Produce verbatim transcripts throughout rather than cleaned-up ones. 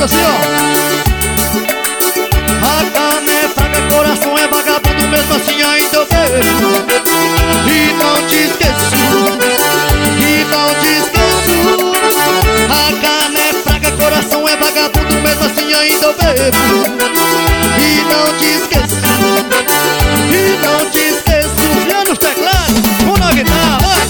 assim, ó. A carne é fraca, coração é vagabundo, mesmo assim ainda eu bebo. E não te esqueço, e não te esqueço. A carne é fraca, coração é vagabundo, mesmo assim ainda eu bebo. E não te esqueço, e não te esqueço. Fia nos teclados, um na guitarra, vai.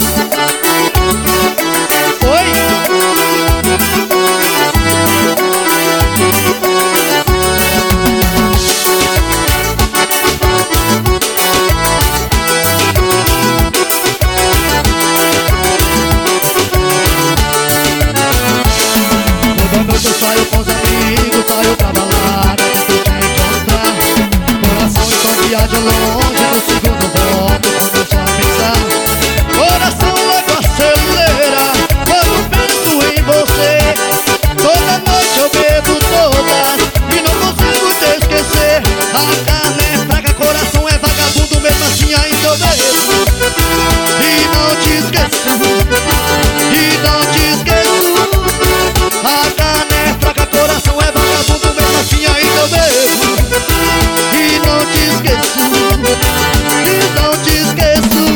Eu saio com os amigos, saio pra balada, tento te encontrar. Coração então viaja longe, no segundo volto, começo a pensar. Coração logo acelera, quando penso em você. Toda noite eu bebo todas, e não consigo te esquecer. A carne é fraca, coração é vagabundo, mesmo assim ainda eu bebo. E não te esqueço, e não te esqueço. A carne é fraca, coração é vagabundo, mesmo assim ainda eu bebo. E não te esqueço, e não te esqueço.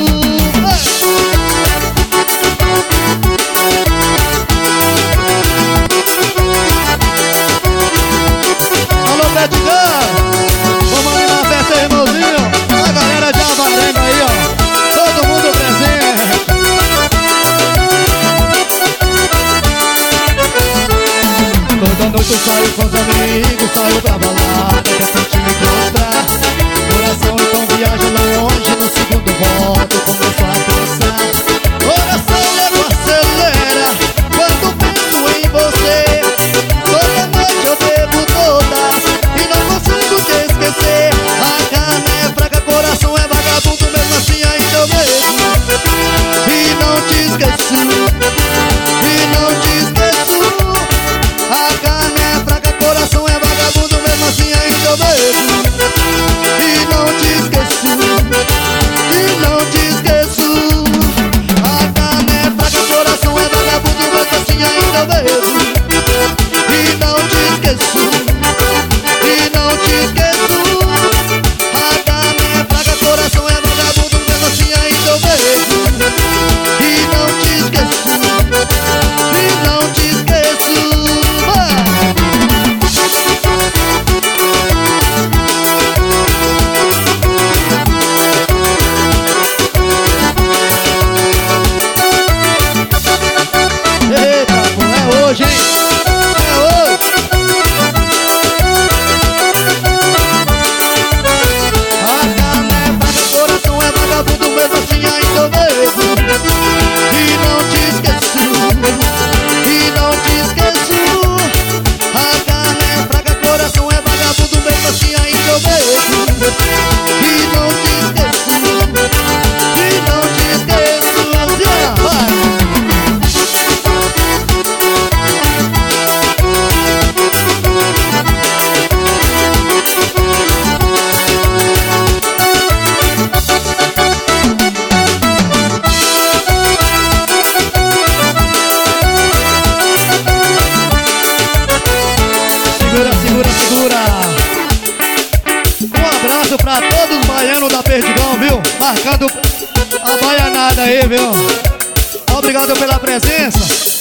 Alô, Pedigão, vamos ali na festa, irmãozinho. A galera de Avarenga aí, ó, todo mundo presente. Toda noite eu saio com os amigos, saio pra balada, tento te encontrar. Coração então viaja longe, no segundo volto começo a pensar. Coração logo acelera, quando penso em você. Toda noite eu bebo todas, e não consigo te esquecer. A carne é fraca, coração é vagabundo, mesmo assim ainda eu bebo. E não te esqueço, e não te esqueço. A carne é fraca, coração é vagabundo, mesmo assim ainda eu bebo. E não te esqueço, e não te esqueço. A carne é fraca, coração é vagabundo, mesmo assim ainda eu bebo. E não te esqueço, e não te esqueço. A carne é fraca, coração é vagabundo, mesmo assim ainda eu bebo. E não te esqueço, e não te esqueço. Eita, pô, é hoje, hein? É hoje. A carne é fraca, coração é vagabundo, mesmo assim ainda eu bebo. E não te esqueço, e não te esqueço. A carne é fraca, coração é vagabundo, mesmo assim ainda eu bebo. E não te esqueço, e não te esqueço. Vai! Segura, segura, segura. Um abraço pra todos os baianos da Perdigão, viu? Marcando a baianada aí, viu? Obrigado pela presença.